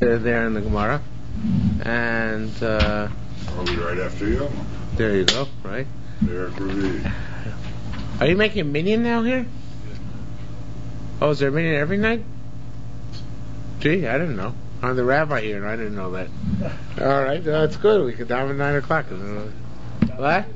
there in the Gemara, and I'll be right after you. there you go, right? There for me. Are you making a minyan now here? Oh, is there a minyan every night? Gee, I didn't know. I'm the rabbi here, and I didn't know that. All right, that's good. We could dive at 9 o'clock. What?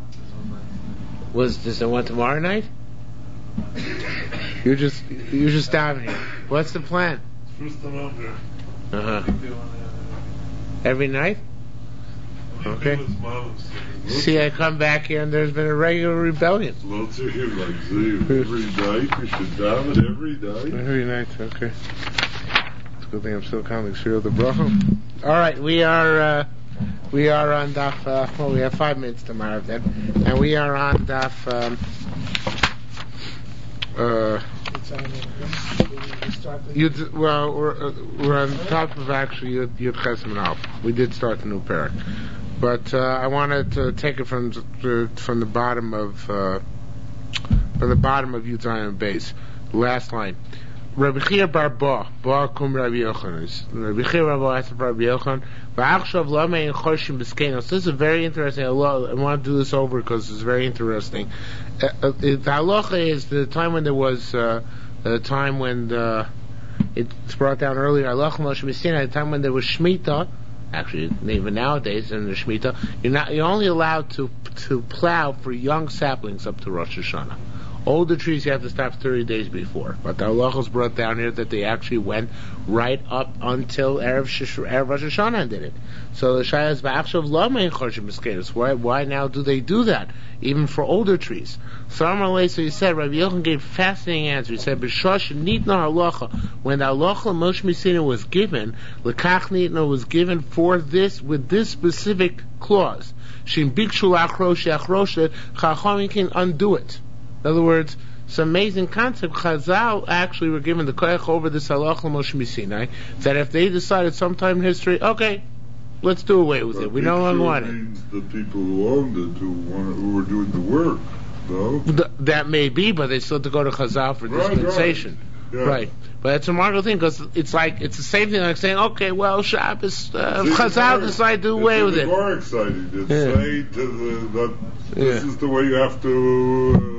Is there one tomorrow night? You're just down here. What's the plan? First time out there. Uh-huh. Every night? Okay. See, I come back here and there's been a regular rebellion. Lots of him like every night. We should down it every night. Every night, okay. It's a good thing I'm still counting Shir the Bracha. All right, we are on Daf. We have 5 minutes tomorrow then, and we are on Daf. We're on top of actually Yud Ches and Alf. We did start the new parak, but I wanted to take it from the bottom of Yud Zayin base. Last line. Rabbi Chia bar Ba kum Rabbi Yochanan. Rabbi Chia bar Ba asked Rabbi Yochanan, "Va'achshav lamein choshim b'skenos." This is very interesting. I want to do this over because it's very interesting. The halacha is the time when there was the time when it's brought down earlier. Halacha Moshe Messina. The time when there was Shemitah. Actually, even nowadays in the Shemitah, you're only allowed to plow for young saplings up to Rosh Hashanah. Older trees you have to stop 30 days before. But the halachos brought down here that they actually went right up until Erev Rosh Hashanah and did it. So the Shaya is ba'achshav lamein choshim b'skenos. Why now do they do that? Even for older trees. So he said, Rabbi Yochanan gave a fascinating answer. He said, B'shosh nitna halacha. When the halacha Moshe Messina was given, l'kach nitna was given for this, with this specific clause. Shin bikshu achrosha, chachamim can undo it. In other words, it's an amazing concept. Chazal actually were given the koyach over this halacha Moshe Messina that if they decided sometime in history, okay, let's do away with it. We no longer want it. Means the people who owned it, who were doing the work, no? That may be, but they still have to go to Chazal for dispensation. Right. Yeah. Right. But it's a remarkable thing because it's the same thing like saying, okay, well, Shabbos, Chazal decide to do away with it. It's more exciting to say this is the way you have to.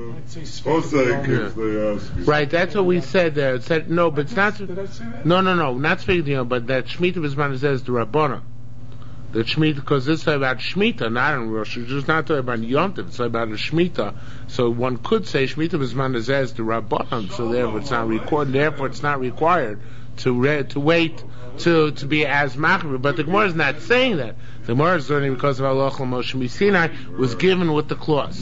If they ask you. Right, that's what we said there. It said no, but it's not. Did I say that? No, not speaking, but that Shemitah B'zman says the Rabbana. The Shemitah, because this is about Shemitah, not in Rosh. It's just not talking about Yom Tov. It's about a Shemitah. So one could say Shemitah B'zman says the Rabbanan. So therefore, it's not recorded. Therefore, it's not required to wait to be as machmir. But the Gemara is not saying that. The Gemara is learning because of Allah Moshe Messina was given with the clause.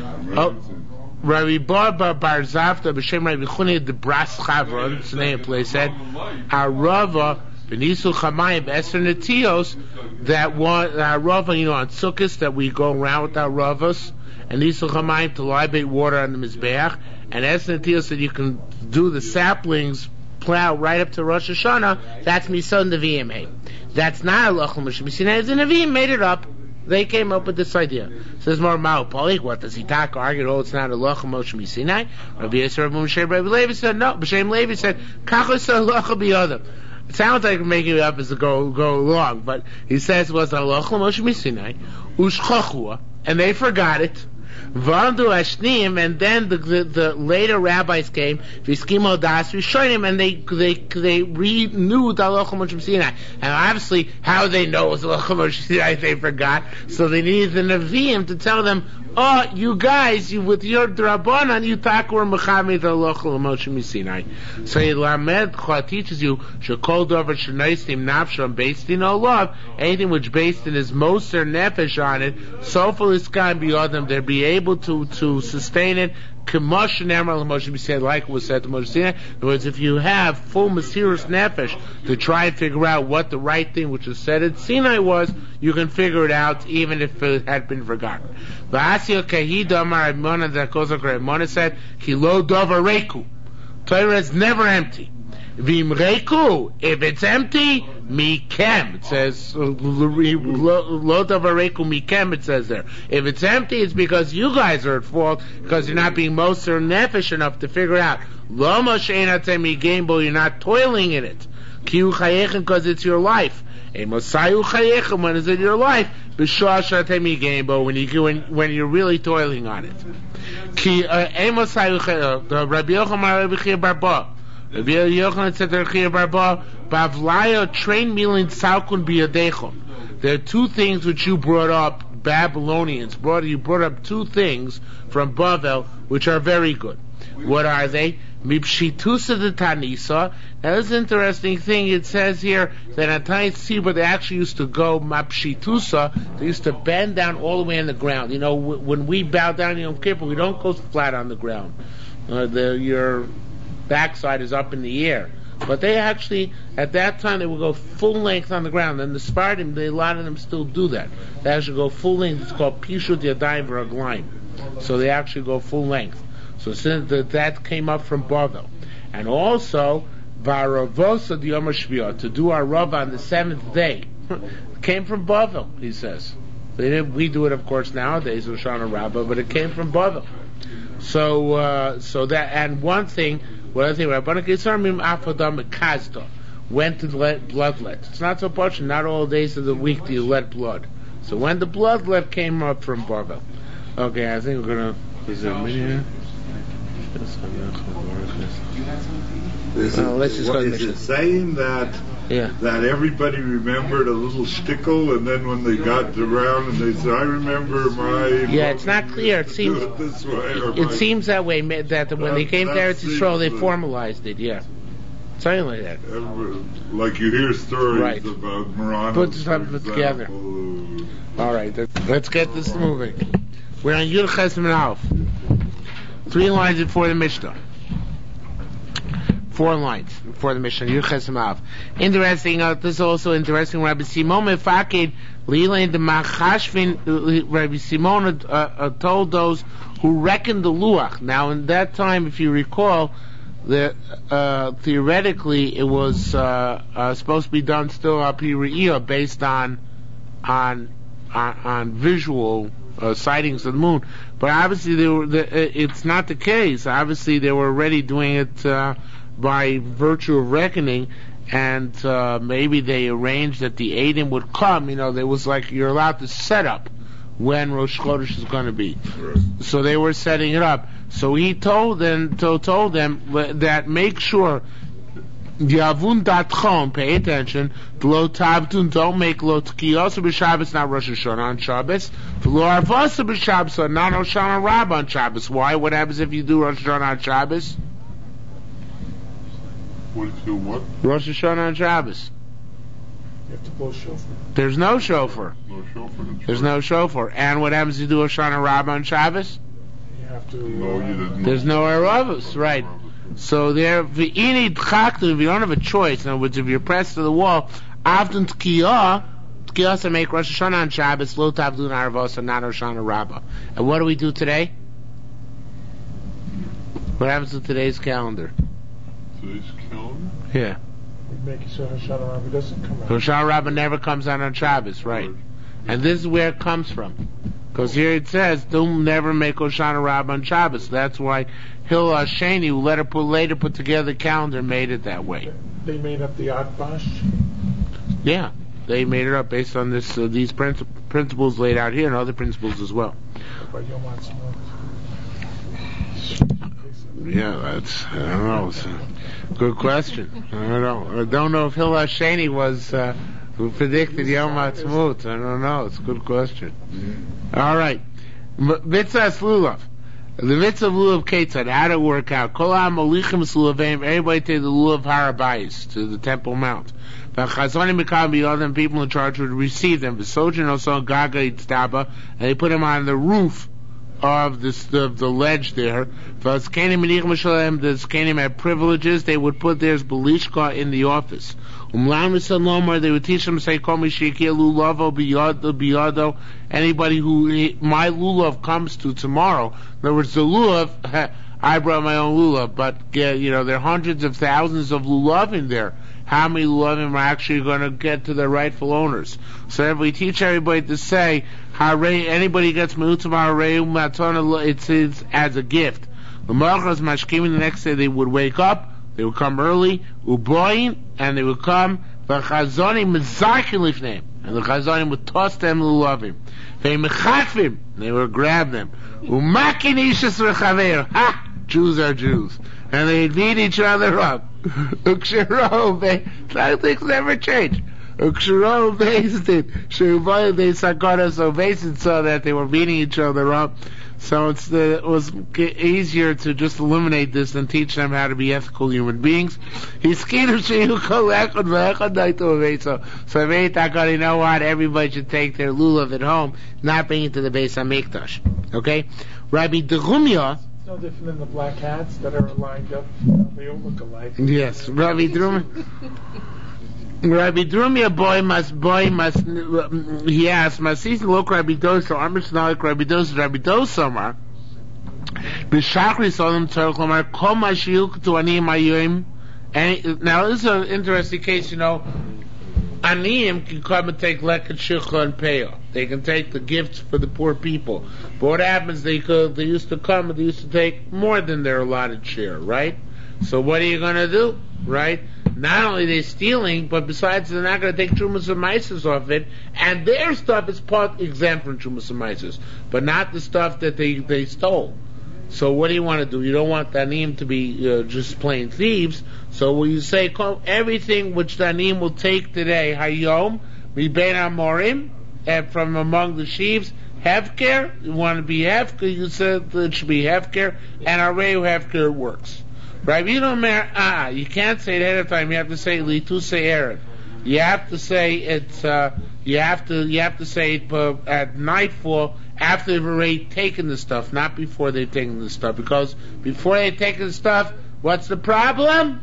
Rabbi Bar Zavta b'shem Rabbi Chuni the Bras Chavron, it's the name of the place, said, Arava b'nisul chamayim b'eser netios, that one, Arava, on Sukkot, that we go around with our Ravas, and nisul chamayim to libate water on the Mizbeach, and eser netios that you can do the saplings, plow right up to Rosh Hashanah, that's Misod Nevi'im. That's not Allah Moshe Messina, the Nevi'im made it up. They came up with this idea. Says more Ma'upolik, what does he talk? Argued, it's not Allah Moshe Messina. Rabbi Yisrael Rabbi Moshe Rabbi Levi said, no. B'Shem Levi said, Kachos Allah b'yodam. It sounds like making it up as it go along, but he says it was Allah Moshe Messina, Ushchachua, and they forgot it. Vandu Ashnim, and then the later rabbis came, V'skimo Das Rishonim, and they renewed Halacha Moshe Messina. And obviously, how they know it was Halacha Moshe Messina, they forgot. So they needed the Nevi'im to tell them, oh, you guys, with your Drabanan, you talk or Mechamid Halacha Moshe Messina. So Lamed teaches you, Shekol Dover Shenoistim Nafsham based in Allah, anything which based in his Moser Nefesh on it, Sofal Iskan B'Yodam, they'll be able to sustain it. K'mosh Ne'emar L'Moshe Messina, like was said to Moshe Messina. In other words, if you have full Mesiras Nefesh to try and figure out what the right thing which was said at Sinai was, you can figure it out even if it had been forgotten. V'asio Kahida Amar Ramona, that goes like Ramona said, Ki lo dover reku. Torah is never empty. V'im reku, if it's empty, mikem. It says lo davar reku mikem. It says there. If it's empty, it's because you guys are at fault because you're not being moser nefesh enough to figure out. Lo moshein atem migimbo. You're not toiling in it. Kiu chayechem, because it's your life. Emosayu chayechem, when is it your life? B'shah shatemi gamebo, when you're really toiling on it. Ki emosayu chayechem. Rabbi Yochanan Rabbi Chia Barba. Rabbi Yochanan said to Rabbi Chia Barba, Bavlayo train milin salkun biyadechon. There are two things which you brought up. Babylonians you brought up two things from Bavel which are very good. What are they? Mipshitusa de Tanisa. Now this is an interesting thing. It says here that at Tanisa they actually used to go Mapshitusa. They used to bend down all the way on the ground. You know, when we bow down in Yom Kippur, we don't go flat on the ground. Your backside is up in the air. But they actually, at that time, they would go full length on the ground. And the Spartan, a lot of them still do that. They actually go full length. It's called Pishut Yadayim V'Raglayim. So they actually go full length. So since that came up from Bavel. And also, Varavosa D'Yom HaShviah, to do our Rav on the 7th day, came from Bavel, he says. We do it, of course, nowadays, Hoshana Rabbah, but it came from Bavel. So that, and one thing, what I think, Rabbanan Kisarmim Afadam Kazda went to let bloodlet. It's not so much, not all days of the week do you let blood. So when the bloodlet came up from Bavel. Okay, I think we're gonna. Is there a minute? Let's just go to is it saying that that everybody remembered a little shtickle, and then when they got around and they said, "I remember my..." Yeah, it's not clear. It seems this way, it seems that way. That when they came to Eretz Yisrael, they formalized it. Yeah, something like that. Like you hear stories about Marana. Put something together. All right, let's get this moving. We're on Yud Ches Min Aleph. 3 lines before the Mishnah. 4 lines before the Mishnah. Yud Ches Min Aleph. Interesting. This is also interesting. Rabbi Simon Mefaked Lilain de Machashvin. Rabbi Simon told those who reckoned the luach. Now, in that time, if you recall, theoretically it was supposed to be done still up here based on visual sightings of the moon, but obviously it's not the case. Obviously, they were already doing it by virtue of reckoning, and maybe they arranged that the Eidim would come. You know, there was like you're allowed to set up when Rosh Chodesh is going to be. So they were setting it up. So he told them that make sure. Yavun datchon, pay attention. Lo tabtun, don't make lo tkiyasa b'Shabbos, not Rosh Hashanah on Shabbos. Lo arvasa b'Shabbos, not Hoshana Rabbah on Shabbos. Why? What happens if you do Rosh Hashanah on Shabbos? What if you do what? Rosh Hashanah on Shabbos. You have to blow shofar. There's no shofar. No shofar. There's no shofar. And what happens if you do Hoshana Rabbah on Shabbos? You have to. There's no Eravos, right? So there, if you don't have a choice, in other words, if you're pressed to the wall, often tkiyah to make Rosh Hashanah on Shabbos, lo tavdun arvos, and not Hoshana Rabbah. And what do we do today? What happens to today's calendar? Today's calendar? Yeah. We make it so Hoshana Rabbah doesn't come out. Hoshana Rabbah never comes out on Shabbos, right? And this is where it comes from. Because here it says, don't never make Hoshana Rabbah on Shabbos. That's why Hillel Shani, who later put together the calendar, made it that way. They made up the Atbash? Yeah, they made it up based on these principles laid out here and other principles as well. Yeah, that's, I don't know. It's a good question. I don't know if Hillel Shani was who predicted Yom Ha'atzmaut. I don't know. It's a good question. All right. Mitzvahs Lulav. The mitzvah of Lulav Ketzad, how to work out. Kol ha'molichim Lulaveim, everybody take the Lulav Har HaBayis, to the Temple Mount. V'chazonim Mikal B'yodem, people in charge would receive them. V'sojin also Gaga Yitztaba, and they put them on the roof of the ledge there. V'azkenim Menichim Shalem, the Zkenim had privileges, they would put theirs Belishka in the office. Umlam Lomar, they would teach them, say, Kol Mishikia Lulavo Biyado, anybody who my lulav comes to tomorrow. In other words, the lulav, I brought my own lulav, but there are hundreds of thousands of lulav in there. How many lulavim are actually going to get to their rightful owners? So if we teach everybody to say, anybody gets meutam harei matana, it's as a gift. The next day they would wake up, They would come early, uboyin, and they would come, v'chazonim mezarkin lifneim, and the chazonim would toss them lulavim. V'mechafim, they would grab them. Umakin ishas v'chaver, ha! Jews are Jews. And they'd beat each other up. Things never change. They saw that they were beating each other up. So it was easier to just eliminate this and teach them how to be ethical human beings. So you know what? Everybody should take their lulav at home, not bring it to the Beis HaMikdash. Okay? Rabbi Drumya. No different than the black hats that are lined up. They all look alike. Yes, Rabbi Drumya he asked, Masis look Rabbi Dosa, Amish Nalik Rabbi Dosamar. Bishakri Solim Turklomar, Koma Shiuk to Anim Ayim. And now this is an interesting case, you know. Aniyim can come and take leket shikha and peah. They can take the gifts for the poor people. But what happens? They used to come and they used to take more than their allotted share, right? So what are you going to do, right? Not only are they stealing, but besides they're not going to take trumas and maises off it, and their stuff is part exempt from trumas and maises, but not the stuff that they stole. So what do you want to do? You don't want the aniyim to be just plain thieves. So will you say everything which the aniyim will take today, hayom, mibein amorim, and from among the sheaves, hefker? You want to be hefker? You said it should be hefker, and areu hefker works. Right? You can't say it ahead of time. You have to say litus erev. You have to say it's. You have to say it at nightfall after they've already taken the stuff, not before they've taken the stuff. Because before they've taken the stuff, what's the problem?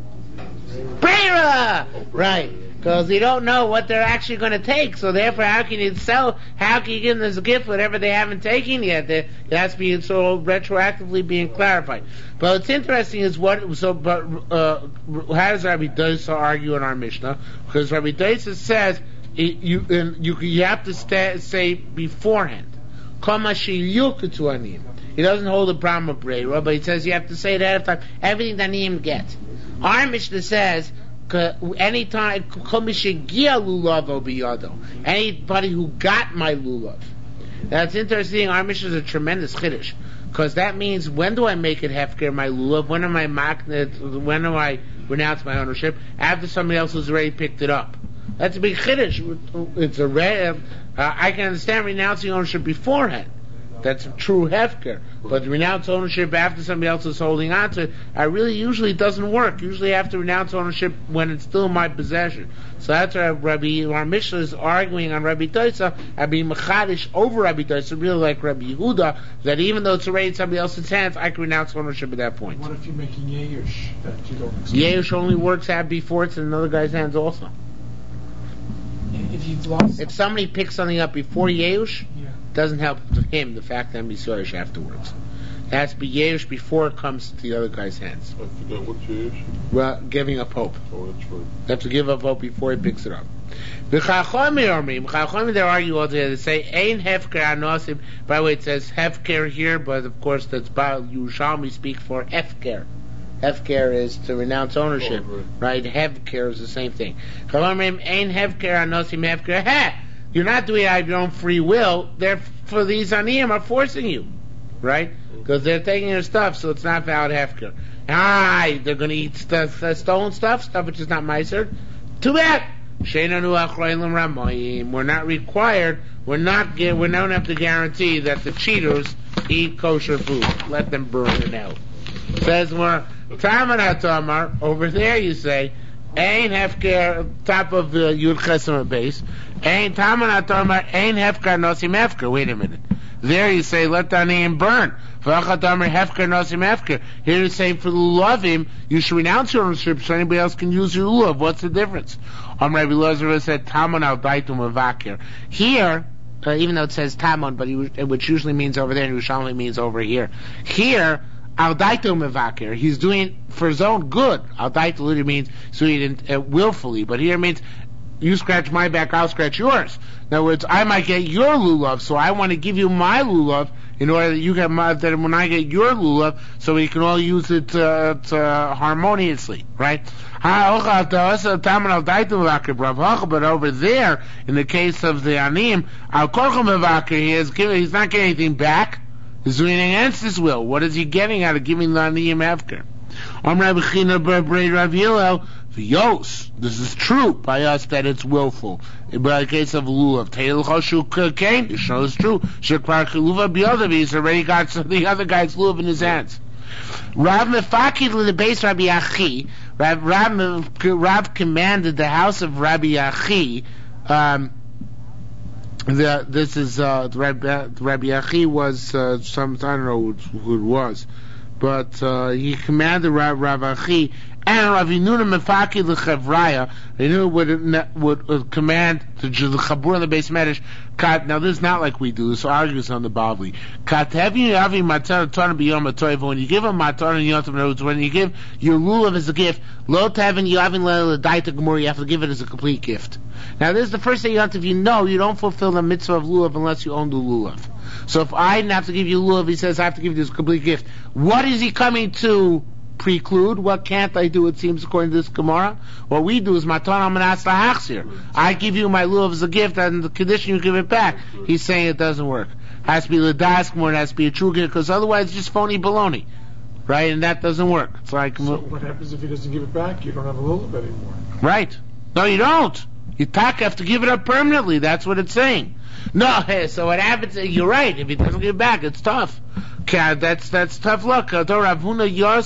Brera! Right. Because you don't know what they're actually going to take. So therefore, how can you give them as a gift whatever they haven't taken yet? That's being so retroactively being clarified. But what's interesting is how does Rabbi Dosa argue in our Mishnah? Because Rabbi Dosa says you have to say beforehand. He doesn't hold the problem of Brera, but he says you have to say it ahead of time. Everything that Niyim gets. Our Mishnah says anytime anybody who got my lulav. That's interesting. Our Mishnah is a tremendous chiddush, because that means when do I make it hefker my lulav? When am I when do I renounce my ownership? After somebody else has already picked it up. That's a big chiddush. It's I can understand renouncing ownership beforehand. That's a true hefker. But renounce ownership after somebody else is holding on to it, usually doesn't work. Usually I have to renounce ownership when it's still in my possession. So that's why our Mishnah is arguing on Rabbi Dosa, and being mechadish over Rabbi Dosa, really like Rabbi Yehuda, that even though it's already in somebody else's hands, I can renounce ownership at that point. What if you're making Yeush that you don't expect? Yeush only works out before it's in another guy's hands also. If you've lost, if somebody picks something up before Yeush, doesn't help him the fact that I'm Yisraelish afterwards. It has to be Yeush before it comes to the other guy's hands. I forgot what's Yeush? Well, giving up hope. Oh, that's right. You have to give up hope before he picks it up. The Chachomim, they argue all together. They say, Ein Hefker Anosim. By the way, it says Hefker here, but of course that's Yerushalmi speak for Hefker. Hefker is to renounce ownership. Right? Hefker is the same thing. Chachomim, Ein Hefker Anosim Hefker. You're not doing it out of your own free will. For these aniyim are forcing you, right? Because they're taking your stuff, so it's not valid hefker. They're going to eat stolen stuff which is not meiser. Too bad. We're not required. We don't have to guarantee that the cheaters eat kosher food. Let them burn it out. Says more. Over there you say. Ein hefker, top of the Yud Chesama base. Ein taman atomar, ein hefker nosim hefker. Wait a minute. There you say, let the aniyim burn. V'achatamar hefker nosim hefker. Here you say, for the lulavim, you should renounce your ownership so anybody else can use your lulav. What's the difference? Rabbi Lazar said, taman al daitum avakir. Here, even though it says taman, but which usually means over there, and usually means over here. Here, al daitum avakir. He's doing it for his own good. Al daitum literally means doing it willfully, but here it means you scratch my back, I'll scratch yours. In other words, I might get your lulav, so I want to give you my lulav in order that you get that when I get your lulav, so we can all use it harmoniously, right? But over there, in the case of the anim, he's not getting anything back. He's doing it against his will. What is he getting out of giving the anim after? This is true by us that it's willful. But in the case of lulav, it shows true. He's already got the other guy's lulav in his hands. Rav mefakid the base Rabbi Achi. Rav commanded the house of Rabbi Achi. This is Rabbi Achi was some, I don't know who it was, but he commanded Rav Achi and Rav Yinuna mefakid lechavraya. He knew would command to the chabur and the base medrash. Now this is not like we do. This argues on the Bavli. When you give a matar and yontav, when you give your lulav as a gift, lo tavin yavin le'daita gemur, you have to give it as a complete gift. Now this is the first day yontav. You don't fulfill the mitzvah of lulav unless you own the lulav. So if I didn't have to give you lulav, he says I have to give you this complete gift. What is he coming to preclude? What can't I do? It seems according to this Gemara. What we do is matan amanas lahachzir. I give you my lulav as a gift, and the condition you give it back. He's saying it doesn't work. Has to be l'das gemur, it has to be a true gift, because otherwise it's just phony baloney, right? And that doesn't work. It's like so what happens if he doesn't give it back? You don't have a lulav anymore. Right? No, you don't. You have to give it up permanently. That's what it's saying. No, so what happens? You're right. If he doesn't give it back, it's tough. Okay, that's tough luck. Ravuna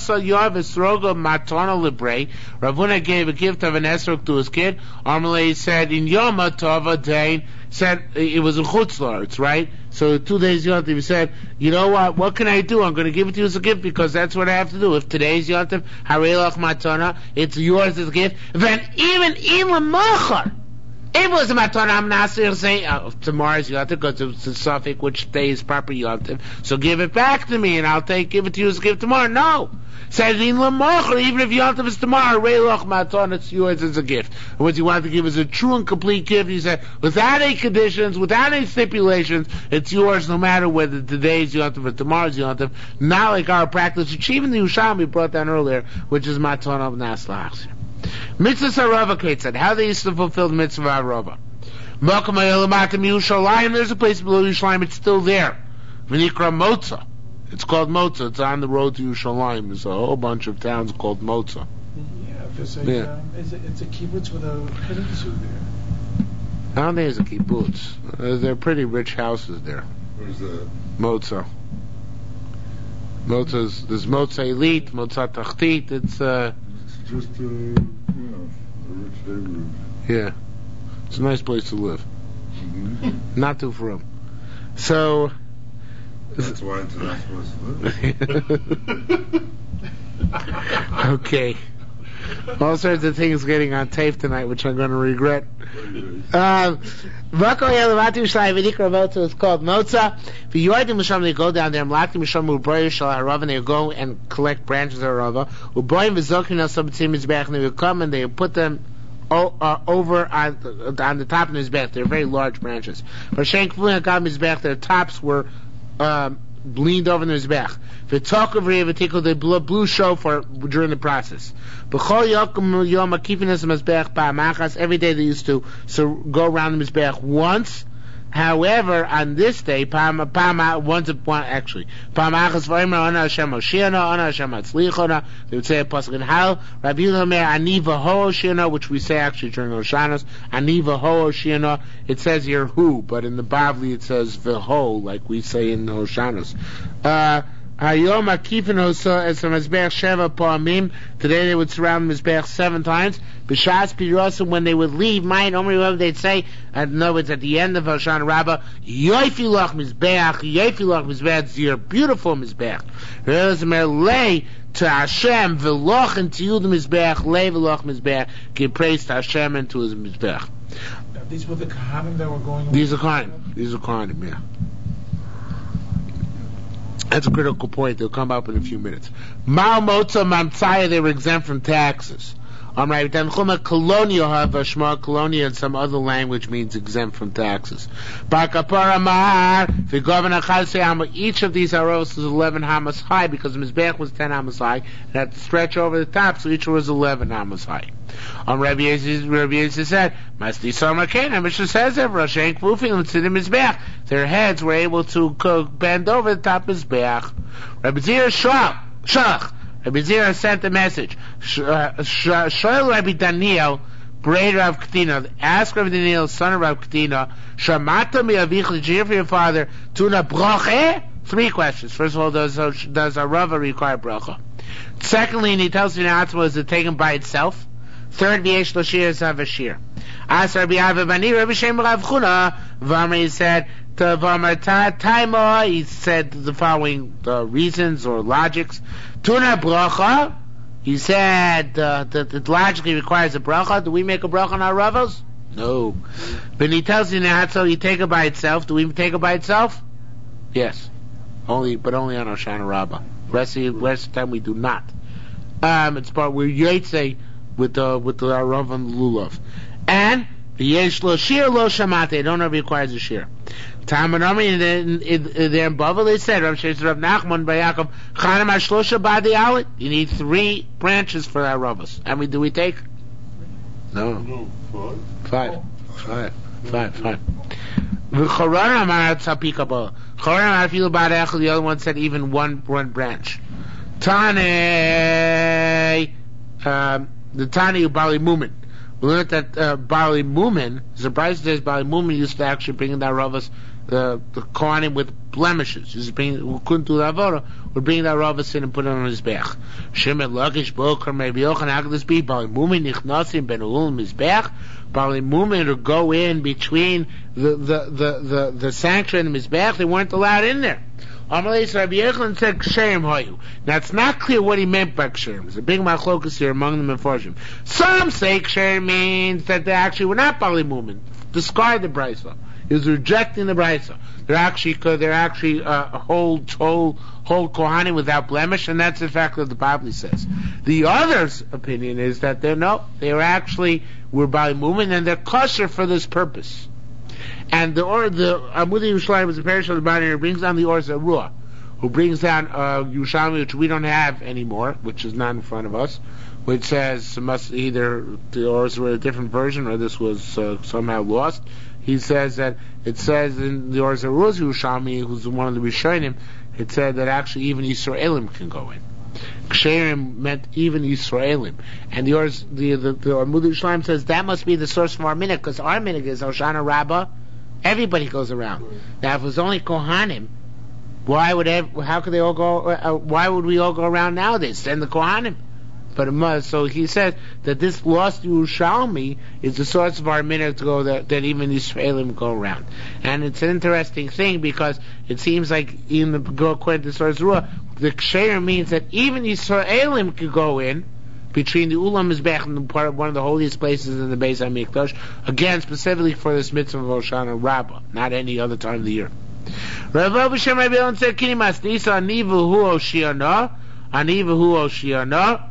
gave a gift of an esrog to his kid. Amalei said in Yom Tov Dain, said it was a chutzlar, right? So 2 days Yom Tov, he said, you know what? What can I do? I'm going to give it to you as a gift because that's what I have to do. If today's Yom Tov, Harelach Matana, it's yours as a gift. Then even Machar. It was a matana. I'm not saying tomorrow's Yom Tov because it's a suffix which day is proper Yom Tov. So give it back to me and I'll give it to you as a gift tomorrow. No, says in Lamachar, even if Yom Tov is tomorrow, Reiloch matana, it's yours as a gift. And what you want to give is a true and complete gift. He said without any conditions, without any stipulations, it's yours no matter whether today's Yom Tov or tomorrow's Yom Tov. Not like our practice, which even the Yerushalmi brought down earlier, which is matana of Naslach. Mitzvah Sarava said how they used to fulfill the mitzvah Arava. Malkam Ayelamatim Yerushalayim. There's a place below Yerushalayim. It's still there. V'nikra Motza. It's called Motza. It's on the road to Yerushalayim. There's a whole bunch of towns called Motza. Yeah, there's it's a kibbutz with a petting zoo there. I don't think it's a kibbutz. They're pretty rich houses there. Where's that? Motza. There's Motza Elite, Motza Tachtit. It's just a rich neighborhood. Yeah, it's a nice place to live. Mm-hmm. Not too frum. So that's why it's not supposed to live. Okay. All sorts of things getting on tape tonight, which I'm going to regret. It's called Motza. They go down there, and they go and collect branches of Rava. And they will come and they will put them over on the top of his back. They're very large branches. Their tops were leaned over his back. The talk of the blue shofar during the process. Every day they used to go around the mizbeach once. However, on this day, they would say, a pasuk in Hal, Rabbi Yomer Aniva Ho Shiana, which we say actually during Hoshanos, Aniva Ho Shiana. It says here who, but in the Bavli it says V'ho, like we say in Hoshanos. Hayom Akifin Hosa as a Mizbeach Sheva Pa'amim. Today they would surround the Mizbeach 7 times. B'Shas Pirosim, when they would leave, Mayin Omri Rav, they'd say, in other words, at the end of Hoshana Rabbah, Yoifi Lach Mizbeach, it's your beautiful Mizbeach. Lei to Hashem, V'loch and to you the Mizbeach, Lei V'loch Mizbeach, give praise to Hashem and to his Mizbeach. These were the Kohanim that were going on? These are Kohanim, yeah. That's a critical point. They'll come up in a few minutes. Mal Motza Mamtzaya, they were exempt from taxes. Amray Tanchuma Colonial have a Shema Colonial and some other language means exempt from taxes. Bar Kapara Mahar, Vigovana Chasei, each of these aros is 11 hamas high because the Mizbeach was 10 hamas high and had to stretch over the top, so each was 11 hamas high. Rabbi Yezid said, Masti Somer Kena, Mishnah says that Rashen Kvufim to the Mizbeach, their heads were able to bend over the top of Mizbeach. Rabbi Zira Shalach, Rabbi Zira sent a message. Shoel Rabbi Daniel, brother of Ketina, ask Rabbi Daniel, son of Rabbi Ketina, Shamata mi avich, did you hear from your father, Tuna bracha? 3 questions. First of all, does a Rava require bracha? Secondly, and he tells me now, is it taken by itself? Third, v'yesh l'shir zav v'shir. As Rabbi Avivani, Rabbi Shem Rav Chuna, Vamar, he said, he said the following reasons or logics. Tuna bracha, he said that it logically requires a bracha. Do we make a bracha on our ravos? No. But he tells you now, so you take it by itself. Do we take it by itself? Yes. But only on Hoshana Rabbah. Rest of the time we do not. It's part where Yotze with the Rav and the Lulav. And the Yesh Lo Shir Lo Shamate, it don't requires a shir. Tamanami in Bava they said Rav Shesher Rav Nachman by Yaakov Chanam Ashlosha Badi Alit. You need 3 branches for that Ravos. How many do we take? No. 5. V'choran Amar Tzapikabah. Choran Amar Filu Bad Echel. The other one said even one branch. Tanei the Tani Bali Mumin. We learned that Bali Mumin, surprised says Bali Mumin used to actually bring in that Ravas, the Kohanim with blemishes. Who couldn't do the Avodah, would bring that Ravas in and put it on his bech. Shemet Lakish Boker Maybe Yochan. How could this be? Bali Mumin Nichnasim Ben Ulum Mizbech. Bali Mumin to go in between the sanctuary and the Mizbech. They weren't allowed in there. Amalei Rabbi Yechon said Ksherim Hoyu. Now it's not clear what he meant by Ksherim. There's a big machlokus here among them Mefarshim. Some say Ksherim means that they actually were not Bali Mumin. Discard the Brisa. He was rejecting the Brisa. They're actually whole Kohanim without blemish, and that's in fact what the Bible says. The other's opinion is that they were actually Bali Mumin and they're kosher for this purpose. And the Amudi Yerushalayim was a parish of the Bani who brings down the Or Zarua, who brings down Yerushalmi, which we don't have anymore, which is not in front of us, which says must either the Ors were a different version or this was somehow lost. He says that it says in the Or Zarua's Yerushalmi, who's one of the Rishonim, it said that actually even Yisraelim can go in. Ksherim meant even Yisraelim, and the Amudi Yerushalayim says that must be the source of our minhag, because our minhag is Hoshana Rabbah. Everybody goes around. Now, if it was only Kohanim, how could they all go? Why would we all go around nowadays? Send the Kohanim. But it must. So he says that this lost Yerushalmi is the source of our minhag to go that even the Israelim go around. And it's an interesting thing because it seems like according to the source Ruah, the Ksheir means that even Israelim could go in between the Ulam Mizbech and one of the holiest places in the Beis HaMikdash, again specifically for this mitzvah of Hoshana Rabbah, not any other time of the year. Rav Abu Shem Rabbi Elon said, "Kini masnisa anivu hu oshiana, anivu hu oshiana."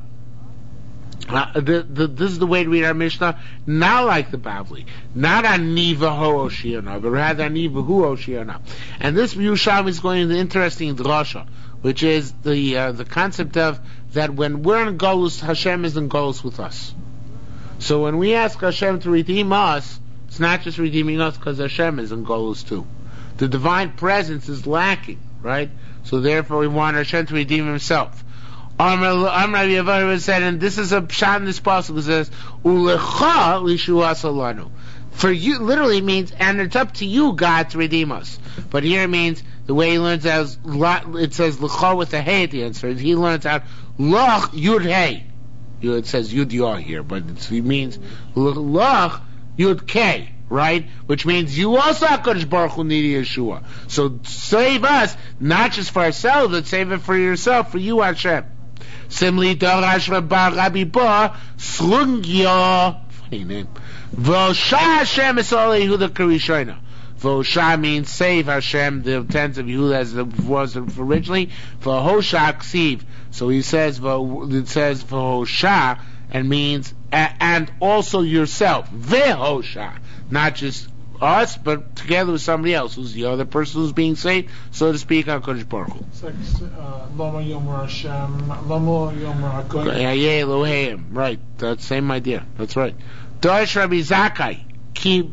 This is the way to read our Mishnah, not like the Bavli, not aniva ho oshiana, but rather aniva hu oshiana. And this Yerushalmi is going into interesting drasha, which is the concept of that when we're in Golus, Hashem is in Golus with us. So when we ask Hashem to redeem us, it's not just redeeming us because Hashem is in Golus too. The divine presence is lacking, right? So therefore we want Hashem to redeem himself. Amr said, and this is a pshat in this passage, it says, Ulecha lishuas alanu. For you, literally means, and it's up to you, God, to redeem us. But here it means, the way he learns out, it says L'cha with a hey at the end. So he learns out Lach Yud Hey. It says Yud Yah here, but it means Lach Yud K, right? Which means you also, HaKadosh Baruch Hu, need Yeshua. So save us, not just for ourselves, but save it for yourself, for you, Hashem. Simli Darash Rabbi Ba Slungya. Funny name. V'osha Hashem is all Yehuda Karishona. V'osha means save Hashem, the tens of Yehuda as it was originally. V'hosha Ksiv. So he says, it says V'osha and means and also yourself. Vehosha, not just us, but together with somebody else, who's the other person who's being saved, so to speak, HaKadosh Baruch Hu. It's like Lama Yomer Hashem, Lama Yomer HaKadosh. Elohim, right? That same idea. That's right. Dosh Rabbi Zakai, ki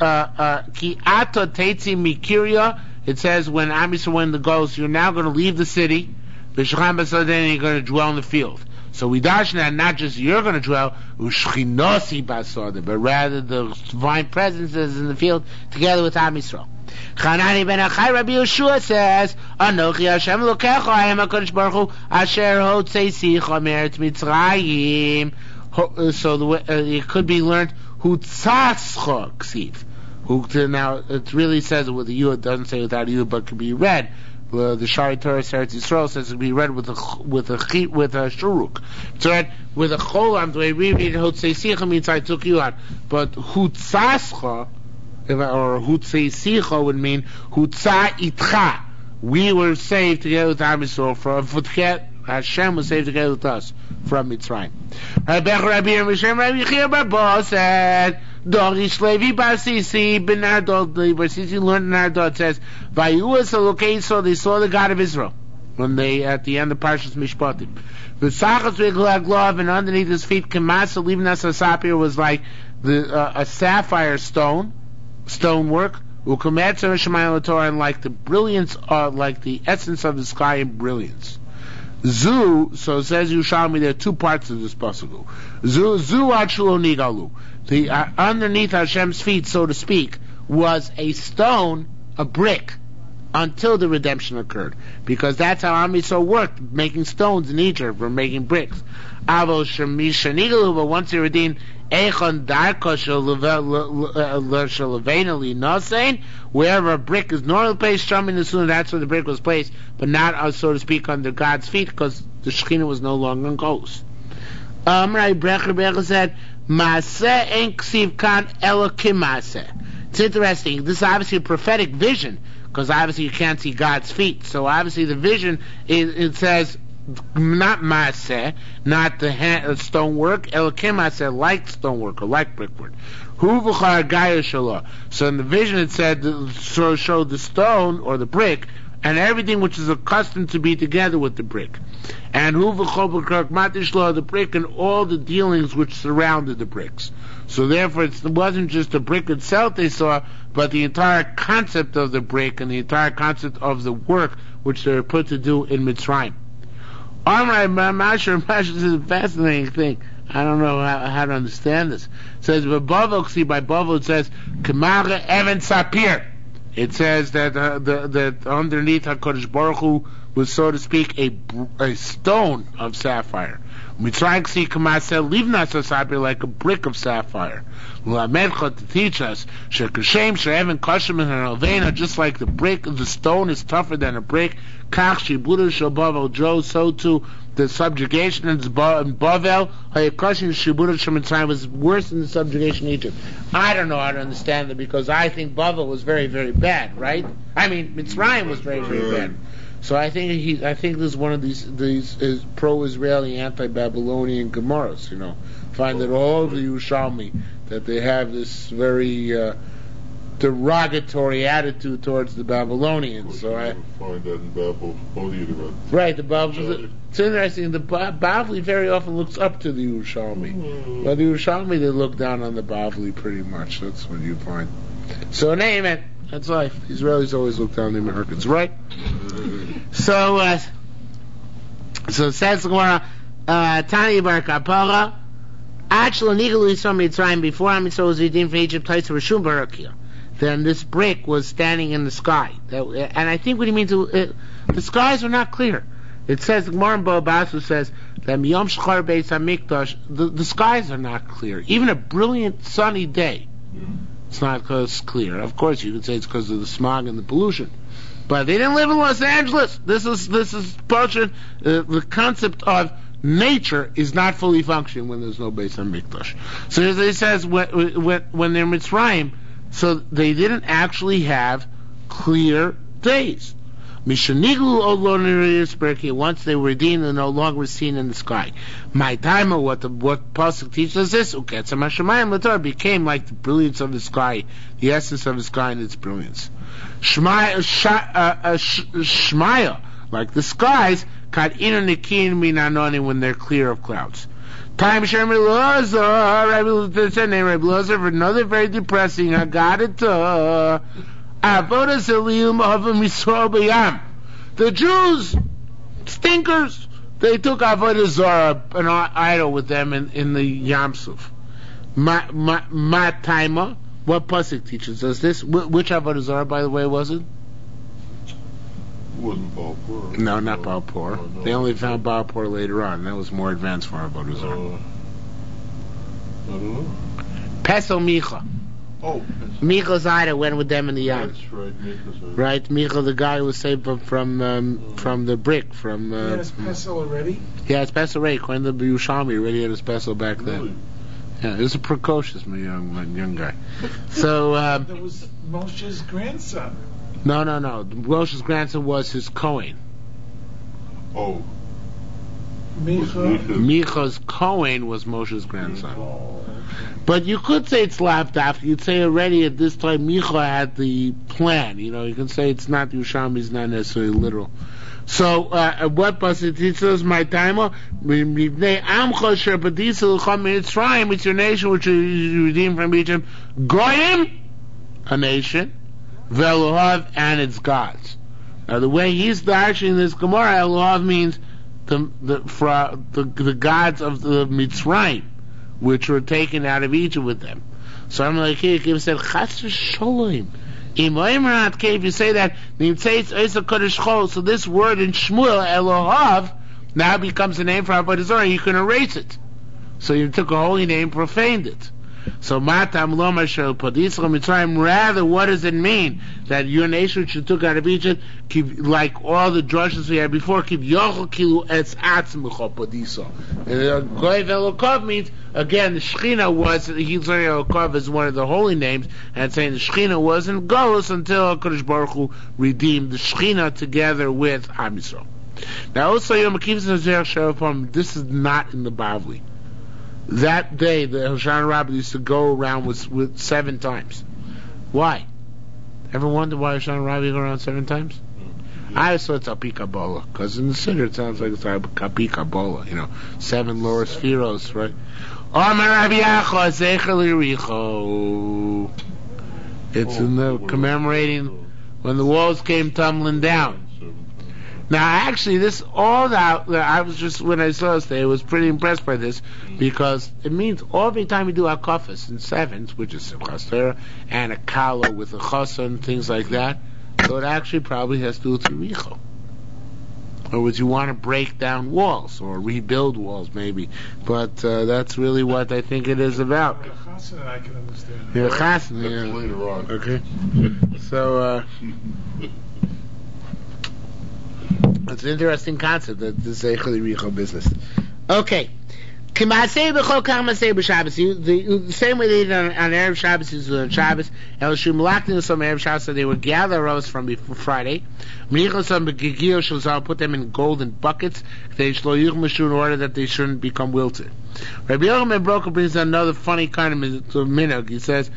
ato teitzi mikiria. It says when Am Yisrael went to go, so you're now going to leave the city. B'shacham b'saden, you're going to dwell in the field. So we dash that not just you're going to dwell, u'shchinosi b'saden, but rather the divine presence is in the field together with Am Yisrael. Chanani ben Achai Rabbi Yeshua says, Anochi Hashem Elokecha, I am HaKadosh Baruch Hu, Asher hotzei sicha me'eretz Mitzrayim. So it could be learned, Hutzascha ksiv. Now it really says it with a U. It doesn't say without a U, but it can be read. The Shari Torah Eretz Yisrael says it can be read with a shuruk. It's read with a cholam. The way we read Hotzei Sicha means I took you out, but Hutzascha or Hutzei Sicha would mean Hutza Itcha. We were saved together with Am Yisrael from Futchet. Hashem was saved together with us from Mitzrayim. Rabbi Yechia Barba said, Dorish Levi Barsisi ben Nardot, Barsisi learned in Nardot, says, Vayuas Elokei, so they saw the God of Israel when they at the end of Parshas Mishpatim. V'sachas v'glaglav, and underneath his feet, Kamasa Livnas Asapir was like a sapphire stonework. Ukametzer Shemayim Torah, and like the brilliance, like the essence of the sky in brilliance. Zu, so it says Yerushalmi, there are two parts of this pasuk. Zu achulo nigalu. The underneath Hashem's feet, so to speak, was a stone, a brick, until the redemption occurred, because that's how Am Yisrael worked, making stones in Egypt, or making bricks. Avo shemisha nigalu, but once they redeemed, Echon darko shalavena nasein, wherever a brick is normally placed, strumming the sunnah, that's where the brick was placed, but not, so to speak, under God's feet, because the Shekhinah was no longer on Gos. Brecher said, Maaseh en ksiv kan elokim maaseh. It's interesting. This is obviously a prophetic vision, because obviously you can't see God's feet. So obviously the vision it says not maaseh, not the stonework, elokim maaseh, like stonework or like brickwork. Hu v'char gaya shalah. So in the vision it said, so showed the stone or the brick and everything which is accustomed to be together with the brick. And hu v'chol b'krak matishlah, the brick and all the dealings which surrounded the bricks. So therefore it wasn't just the brick itself they saw, but the entire concept of the brick and the entire concept of the work which they were put to do in Mitzrayim. Alright, Masher is a fascinating thing. I don't know how to understand this. It says, by Bavel it says, Kemara Evan Sapir. It says that that underneath HaKadosh Baruch Hu was, so to speak, a stone of sapphire. Mitzrayim see Kamasel Livnas Sapir, like a brick of sapphire. To teach us, Shekashem She'evan Kashim and Alvena, just like the brick, the stone is tougher than a brick. Kach Shibuda Shabavel Joe, so too the subjugation in Bavel, Hayakashin Shibuda Shemitzrayim was worse than the subjugation in Egypt. I don't know how to understand it, because I think Bavel was very, very bad, right? I mean, Mitzrayim was very, very bad. So I think this is one of these is pro-Israeli, anti-Babylonian Gemaras. Find that all of the Yerushalmi, that they have this very derogatory attitude towards the Babylonians. So I find that in Babylonian. Right, the Babylonians. It's interesting. The Bavli very often looks up to the Yerushalmi, but the Yerushalmi, they look down on the Bavli pretty much. That's what you find. So name it. That's life. Israelis always look down on the Americans, right? So it says the Gemara, Tani Bar Kapara, actually legally from Mitzrayim before Am Yisrael was redeemed from Egypt, Rishum Barakia. Then this brick was standing in the sky, and I think what he means, the skies are not clear. It says the Gemara in Basu says that Miyom Shachar Beis Hamikdash, the skies are not clear. Even a brilliant sunny day, it's not because clear. Of course, you could say it's because of the smog and the pollution, but they didn't live in Los Angeles. This is portion. The concept of nature is not fully functioning when there's no Beis Hamikdash. So as it says, when they're Mitzrayim, so they didn't actually have clear days. Mishaniglu olonir once they were redeemed and no longer seen in the sky. My timer, what pasuk teaches us this, Uketzamashamayim became like the brilliance of the sky, the essence of the sky and its brilliance. Shmaya, like the skies, kad inanikin minanoni when they're clear of clouds. Time Rabbi Lazar, for another very depressing. I got it. The Jews, stinkers, they took Avodah Zarah, an idol, with them in the Yam Suf. Ma Taima, what pasuk teaches us this? Which Avodah Zarah, by the way, was it? Wasn't Baal Pur. No, not Baal Pur. No. They only found Baal Pur later on. That was more advanced for Avodah Zarah. I don't know. Pesel Micha. Oh, Micha's idol went with them in the Yam. That's right, Micha's right, Micha, the guy who was saved from the brick. From he had his pesel already? Yeah, it's pesel already. According to the Yerushalmi, already had his pesel back then. Really? Yeah, he was a precocious young guy. So that was Moshe's grandson. No. Moshe's grandson was his Kohen. Oh. Micha's Kohen was Moshe's grandson. But you could say it's laughed after. You'd say already at this time Micha had the plan. You know, you can say it's not Yerushalmi, it's not necessarily literal. So, what pasuk teaches us? My timer, it's your nation which you redeemed from Egypt. Goyim, a nation, Ve'elohav, and its gods. Now, the way he's dashing this Gemara, Elohav means the gods of the Mitzrayim, which were taken out of Egypt with them. So I'm like, here, he said, Chas v'sholem. If you say that, so this word in Shmuel, Elohav, now becomes a name for Avodah Zarah. You can erase it. So you took a holy name, profaned it. So Matam Loma Shel Padisra Mitzrayim. Rather, what does it mean that your nation which you took out of Egypt, like all the drushes we had before, Kiv Yochel Kilu Etz Atzmecho Padisra. Goy Velokov means again the Shechina was Elokov is one of the holy names, and saying the Shechina wasn't Golus until Hakadosh Baruch Hu redeemed the Shechina together with Am Yisrael. Now also Yom Kippur, this is not in the Bavli. That day, the Hoshana Rabbah used to go around with 7 times. Why? Ever wonder why Hoshana Rabbah go around 7 times? I always thought it's Alpi Kabbalah, because in the Siddur it sounds like it's Alpi Kabbalah, 7 lower spheros, right? It's in the commemorating when the walls came tumbling down. Now, actually, this all that I was just when I saw this today, I was pretty impressed by this because it means every time we do our kafas in 7s, which is Simchas Torah, and a kala with a chassan, things like that, so it actually probably has to do with Yericho. Or would you want to break down walls or rebuild walls, maybe? But that's really what I think it is about. Chassan, I can understand. Yeah, chassan, yeah. That's later on. Okay. So. It's an interesting concept, that this Eichel Yericho business. Okay. The same way they did on Erev Shabbos is on Shabbos. El Shum Laknin some Erev Shabbos, so they would gather rows from before Friday. Put them in golden buckets. They in order that they shouldn't become wilted. Rabbi Yochanan Broka brings another funny kind of minhag. He says,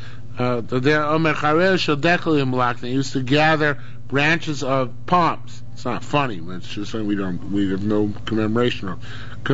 they used to gather branches of palms. It's not funny, but it's just something we have no commemoration of.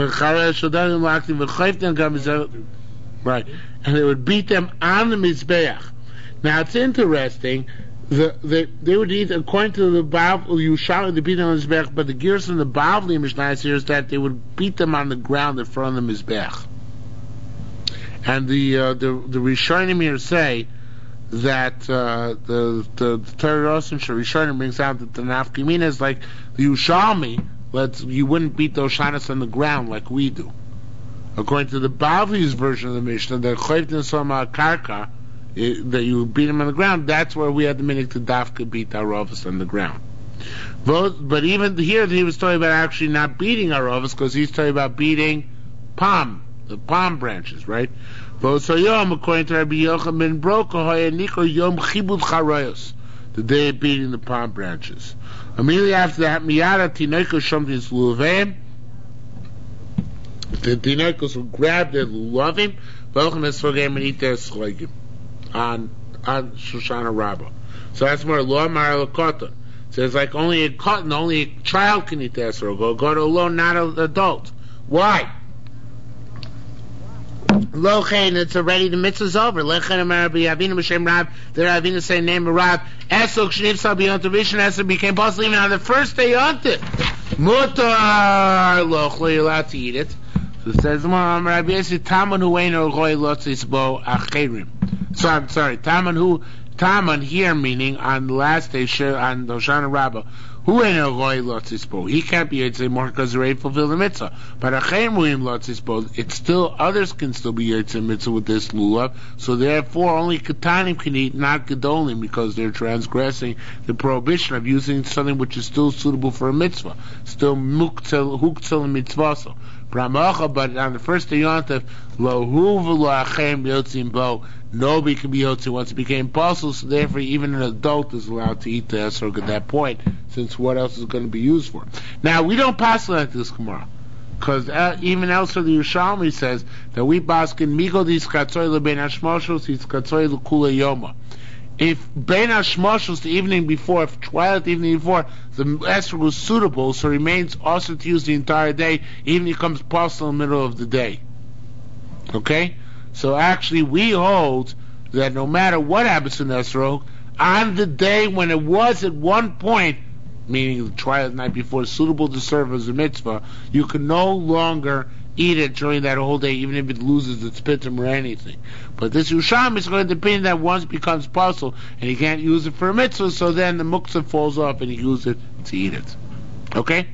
Right. And they would beat them on the Mizbeach. Now it's interesting, they would eat, according to the Bavli, they beat them on the Mizbeach, but the gears in the Bavli Mishnah here is that they would beat them on the ground in front of the Mizbeach. And the Rishonim here say that the Torah Rosen Rishonim brings out that the Nafkamina is like the Yerushalmi, you wouldn't beat those shanas on the ground like we do. According to the Bavli's version of the Mishnah, that Chayvtin Soma Karka, that you beat them on the ground, that's where we had the minhag to Dafka beat our Rovas on the ground. But even here, he was talking about actually not beating our Rovas, because he's talking about beating the palm branches, right? According to Rabbi Yochanan ben Broka, Yom Chibud Charayos. the day of beating the palm branches. Immediately after that, miyada tinekos shomtis lulaveim. The tinekos will grab their lulavim, v'olchem esrogim and eat their schlegim on Shoshana Rabbah. So that's more law maralakota. So it's like only a cotton, only a child can eat their esrog. Go to a law, not an adult. Why? Lochein, it's already the mitzvah's over. Lechein Amar B'Yavinu B'Shem Rav. The Ravina say name of Rav. Esok Shnifsal B'Yontav Rishon Esok became possible even on the first day Yontav. Mutar Loch, you're allowed to eat it. So it says Amar Rabbi Yossi Taman Huein Roy Lotzis Bo Acherim. So I'm sorry, Taman here meaning on the last day on Hoshana Rabbah. Who ain't a roy lotzispo? He can't be Yitzay more because they already fulfilled the mitzvah. But Achem Ruim lotzispo, it's still, others can still be Yitzay mitzvah with this lulav. So therefore, only Ketanim can eat, not Gedolim, because they're transgressing the prohibition of using something which is still suitable for a mitzvah. Still huktzal mitzvah. Brahmacha, but on the first day Yontav, lo hu v'lo achem yotzim bo. Nobody can be yotzi once it became apostle, so therefore even an adult is allowed to eat the esrog at that point, since what else is going to be used for? Now, we don't pass like this Gemara, because even elsewhere the Yerushalmi says that we baskin migo dis katzoy lebein hashmoshos is katzoy lekula yoma. If bein hashmoshos the evening before, if twilight the evening before, the esrog was suitable, so it remains also to use the entire day, even if it becomes apostle in the middle of the day. Okay? So actually we hold that no matter what happens to esrog, on the day when it was at one point, meaning the twilight night before, suitable to serve as a mitzvah, you can no longer eat it during that whole day, even if it loses its pitum or anything. But this Yusham is going to depend that once it becomes puzzle, and he can't use it for a mitzvah, so then the muktzah falls off and he uses it to eat it. Okay?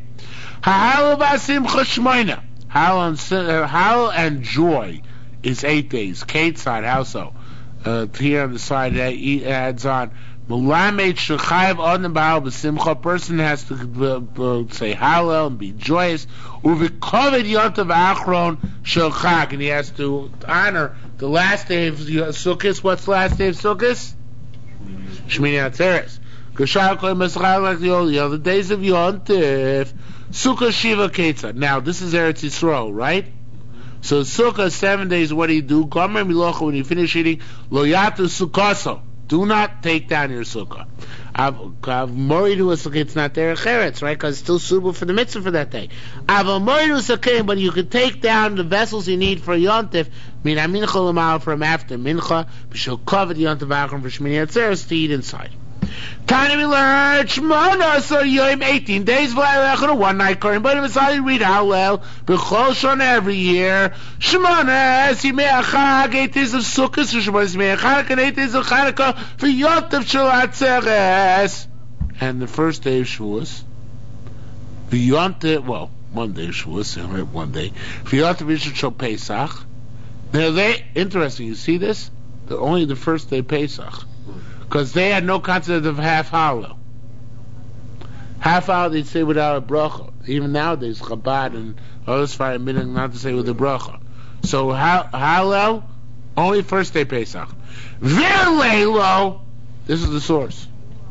Hal and joy is 8 days. Ketzad, how so? Here on the side it adds on. Mulamed shechayev odem ba'al b'simcha. Person has to say Hallel and be joyous. Uvikoved yontav achron shel chag, and he has to honor the last day of Sukkot. What's the last day of Sukkot? Shmini Atzeres. Geshar kol meschal like the other days of Yontif. Sukkot Shiva Ketzad. Now this is Eretz Yisrael, right? So Sukkah, 7 days, what do you do? Gomer milocha, when you finish eating, lo yatu sukkaso. Do not take down your sukkah. I've worried to a sukkah, it's not there cheretz, right? Because it's still suitable for the mitzvah for that day. I've worried to a sukkah, but you can take down the vessels you need for yontif, min mincha l'mal from after mincha, b'shel kovet yontif achron for shmini atzeres to eat inside. Tani we learn Shmona so Yom 18 days one night Kohen. But if I read Hallel B'chol Shon every year Shmona Simei Chag 8 days of Sukkot Shmona Simei Chag and 8 days of Chanukah for Yotav Shel Atzeres, and the first day of Shavuos the Yontav, well, one day of Shavuos, right, one day for Yotav Rishon Shel Pesach. Now they interesting. You see this? Only the first day Pesach. Because they had no concept of half Hallel. Half Hallel they'd say without a bracha. Even nowadays, Chabad and others find a minute not to say with a bracha. So Hallel, only first day Pesach. V'leilo, this is the source.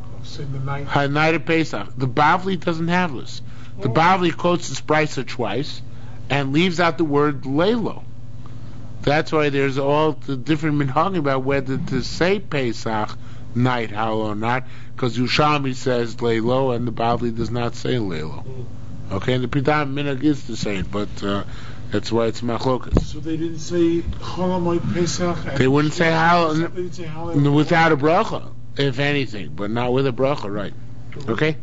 Night of Pesach. The Bavli doesn't have this. The Bavli quotes the Spricer twice and leaves out the word leilo. That's why there's all the different minhagim about whether to say Pesach night, how or not, because Yushami says Leilo and the Bavli does not say Leilo. Okay, and the predominant minhag is to say it, but that's why it's machlokas. So they didn't say Cholamoid Pesach? They wouldn't say Hallel without a bracha, if anything, but not with a bracha, right? Okay?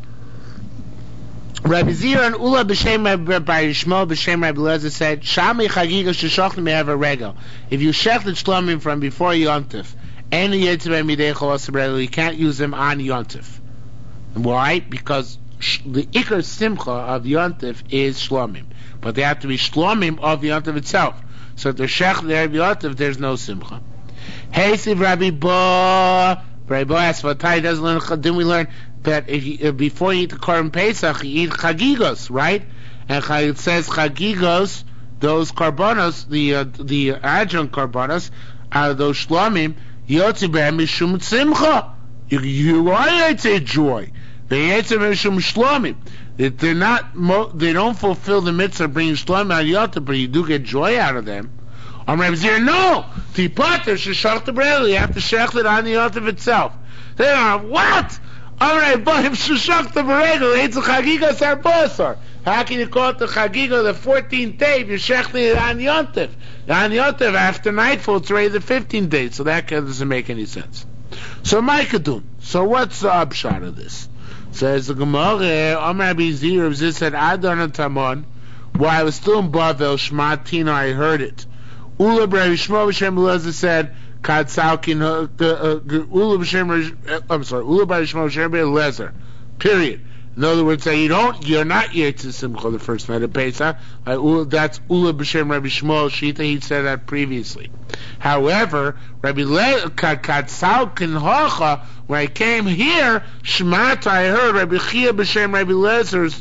Rabbi Zira and Ula b'shem Rabbi Yishmael b'shem Rabbi Lezer said, Shami chagiga sheshachnim have a regal. If you shechted shlomim from before Yontif, any yitzvah midei cholas, you can't use them on Yontif. Why? Because the ikar simcha of Yontif is shlomim, but they have to be shlomim of Yontif itself. So if they're shechted there of Yontif, there's no simcha. Hey, Siv Rabbi Bo. Rabbi Bo asks, doesn't learn. Didn't we learn that if before you eat the Korban Pesach, you eat chagigos, right? And it says chagigos, those karbonos, the adjunct karbonos, are those shlomim, yotzi b'hem mishum tzimcha. You are Yitzay joy. They Yitzay Mishum Shlomim. They're not, they don't fulfill the mitzvah of bringing Shlomim al Yotav, but you do get joy out of them. Rabbi Zir, no! Tipater sheshach the brel. You have to shech it on the Yotav itself. They are, what? Rabbi sheshach the brel. It's a chagiga sarbosar. How can you call it the chagiga, the 14th day, if you're shechting it on Yotav? On Yotav, after nightfall, it's already the 15th day, so that doesn't make any sense. So, Maikadun. So, what's the upshot of this? Says the Gemara, Rabbi Zir said, Adon Tamon, while I was still in Bavel, Shmatina, I heard it. Ula Rabbi Shmuel B'Shem Eliezer said, Kad Salkin, Ula Rabbi Shmuel B'Shem Eliezer. Period. In other words, say you're not Yitzis Simcha the first night of Pesach. That's Ula B'Shem Rabbi Shmuel Shita. He said that previously. However, Rabbi Salkin Hacha, when I came here, Shmata, I heard Rabbi Chia B'Shem Rabbi Lezer's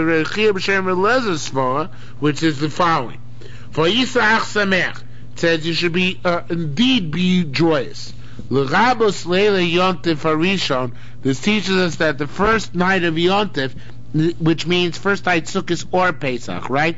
Svara, which is the following: For Yisach Samech, says you should be indeed be joyous. L'Rabos Leila Yontif Harishon. This teaches us that the first night of Yontif, which means first night Sukkot or Pesach, right?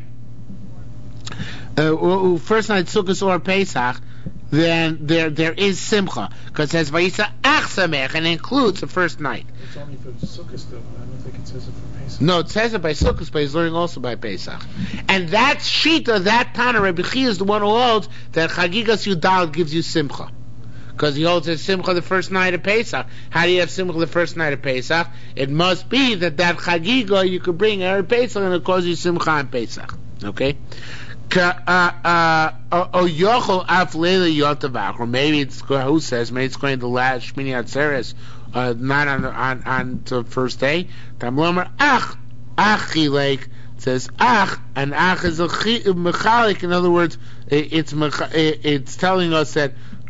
First night Sukkot or Pesach, then there is Simcha, because it says Vayisa Ach Samech, and it includes the first night. It's only for Sukkot, though. I don't think it says it for Pesach. No, it says it by Sukkot, but he's learning also by Pesach. And that Shita, that Tana, Rabbi Chia is the one who holds that Chagigas Yudal gives you Simcha. Because he holds that Simcha the first night of Pesach. How do you have Simcha the first night of Pesach? It must be that Chagiga you could bring Erev Pesach and it causes you Simcha on Pesach. Okay? Or maybe it's who says, maybe it's going to the last Shmini Atzeres, not on the first day. Tamlomer Ach Achilek says Ach, and Ach is a mechalik. In other words, it's telling us that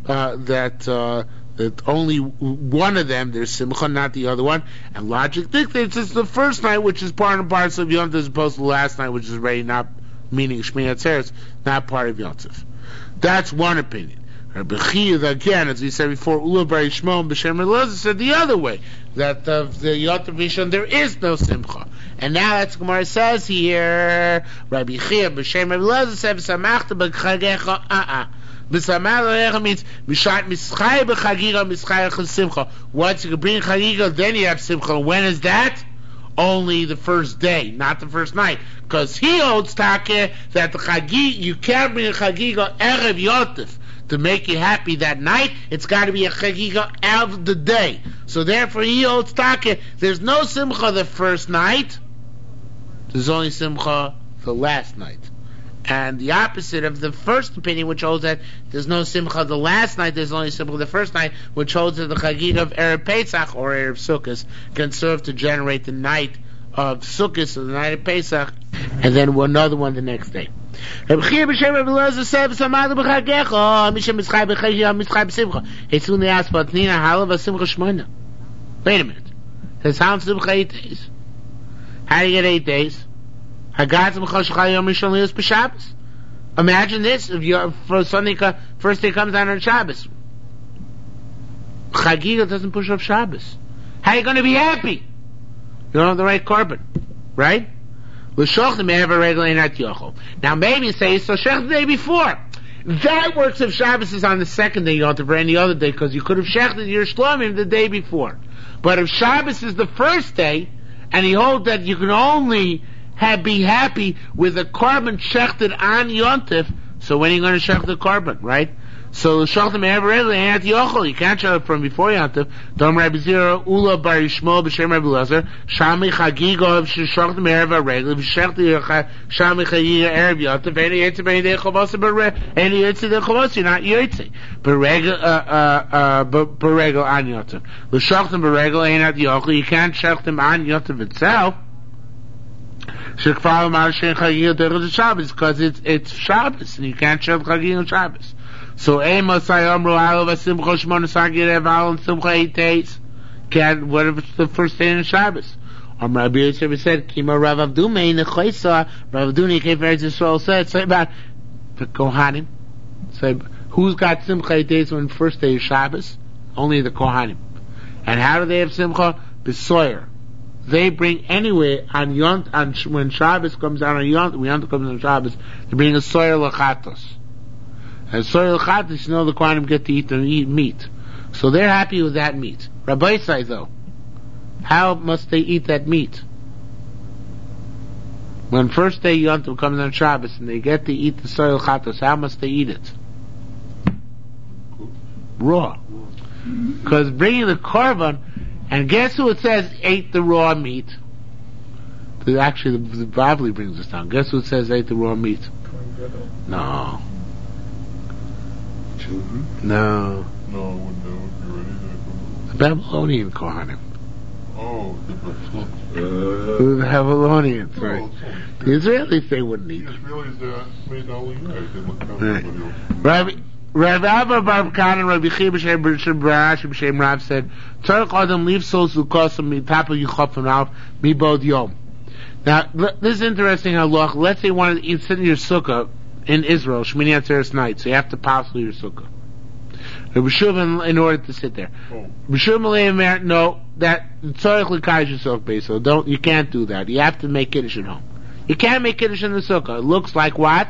that only one of them, there's Simcha, not the other one, and logic dictates it's the first night, which is part and parcel of Yom Tov, as opposed to the last night, which is already not, meaning Shmini Atzeres, not part of Yom Tov. That's one opinion. Rabbi Chia, again, as we said before, Ula Bar Yishmael B'Shem Eliezer said the other way, that of the Yom Tov Rishon there is no Simcha. And now that's Gemara says here, Rabbi Chia B'Shem Eliezer said, V'samachta b'chagecha B'samachta means Mishat Mischai b'chagiga Mischai Simcha. Once you can bring chagiga, then you have Simcha. When is that? Only the first day, not the first night. Because he holds Takeh that the chagiga, you can't bring a chagiga Erev Yotif to make you happy that night. It's got to be a chagiga of the day. So therefore he holds Takeh, there's no Simcha the first night, there's only Simcha the last night. And the opposite of the first opinion, which holds that there's no Simcha the last night, there's only Simcha the first night, which holds that the Chagiga of Erev Pesach or Erev Sukkot can serve to generate the night of Sukkot, so the night of Pesach, and then another one the next day. Rabbi Chia B'Shem Rabbi Eliezer said, "V'samachta b'chagecha, mishem mischai b'chagiga, mischai b'simcha." He soon asked, "But Nina halav v'simcha shmona." Wait a minute. It sounds Simcha 8 days. How do you get 8 days? Imagine this, if your first day comes down on Shabbos. Chagiga doesn't push off Shabbos. How are you going to be happy? You don't have the right carbon, right? Now maybe you say, so shech the day before. That works if Shabbos is on the second day, you don't have to for any other day, because you could have shechted your shlomim the day before. But if Shabbos is the first day, and he holds that you can only be happy with a carbon shechted on Yontif, so when are you going to shech the carbon, right? So shechted me'ever ain't yochel. You can't shech it from before Yontif. Dom Rabbi Zira Ula Bar Yishmael B'Shem Rabbi Eliezer Shami Chagiga shechted me'ever regel v'shechted Shami Chagiga erev Yontif any yetzi b'nei dei chavos any yetzi dei chavos you're not yetzi b'regel on Yontif l'shechted b'regel ain't yochel. You can't shech them on Yontif itself. Because it's Shabbos and you can't share Chagiga on Shabbos. So Amos Ayamru Alav Simcha Shmona Sagir Eval and Simcha 8 days. Can't, what if it's the first day in Shabbos? Rabbi Yosef said, Kima Rav Avdumei Nechoisa. Rav Avduni came for Yisrael said, say about the Kohanim. Say, who's got Simcha 8 days when the first day is Shabbos? Only the Kohanim. And how do they have simcha? B'soyer. They bring anyway when Shabbos comes out on when Yont comes on Shabbos, they bring a soyer l'chatos. And soyer l'chatos, the Kohanim get to eat meat. So they're happy with that meat. Rabbi say though, how must they eat that meat? When first day Yontif comes on Shabbos and they get to eat the soil chatos, how must they eat it? Raw. Because bringing the korban, and guess who it says ate the raw meat? Actually, the Bavli brings us down. Guess who it says ate the raw meat? No. Children? No. No, I wouldn't know. You ready? The Babylonian Kohanim. Oh, The Babylonians, right? The Israelis, they wouldn't eat. The Israelis made only right. They looked at Right. everybody else. Rabbi Abba Bar Khan and Rabbi Chia b'Shem Barash b'Shem Rav said, Tzarech Adam leave souls who cost him mitapa yichafim out mibod yom. Now, this is interesting halacha. Let's say you want to sit in your sukkah in Israel, Shmini Atzeres night, so you have to pass through your sukkah. Rabbi Shuvin, in order to sit there. Oh. Rabbi Shuvin, no, that tzarech l'kayyish yourself based. So you can't do that. You have to make kiddush at home. You can't make kiddush in the sukkah. It looks like what?